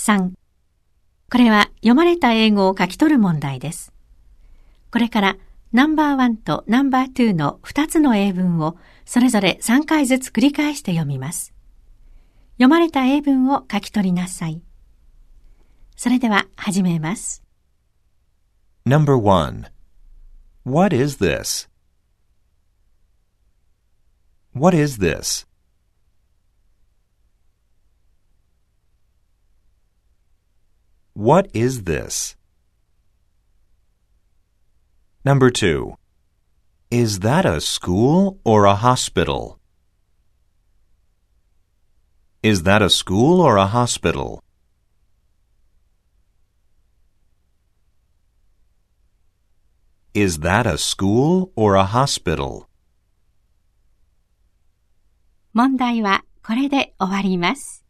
3、これは読まれた英語を書き取る問題です。これからナンバー1とナンバー2の2つの英文をそれぞれ3回ずつ繰り返して読みます。読まれた英文を書き取りなさい。それでは始めます。 Number 1. What is this? What is this? What is this? Number 2. Is that a school or a hospital? Is that a school or a hospital? Is that a school or a hospital? 問題はこれで終わります。